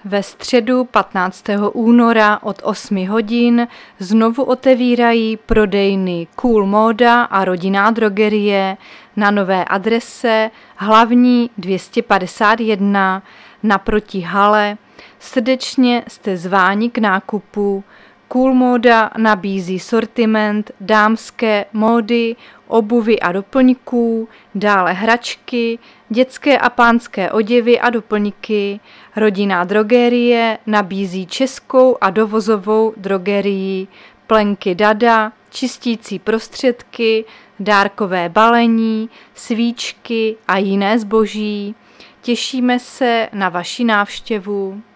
Ve středu 15. února od 8 hodin znovu otevírají prodejny Cool Móda a Rodinná drogerie na nové adrese Hlavní 251 naproti hale. Srdečně jste zváni k nákupu. Cool Móda nabízí sortiment dámské módy, obuvy a doplňků, dále hračky, dětské a pánské oděvy a doplňky. Rodinná drogerie nabízí českou a dovozovou drogerii, plenky Dada, čistící prostředky, dárkové balení, svíčky a jiné zboží. Těšíme se na vaši návštěvu.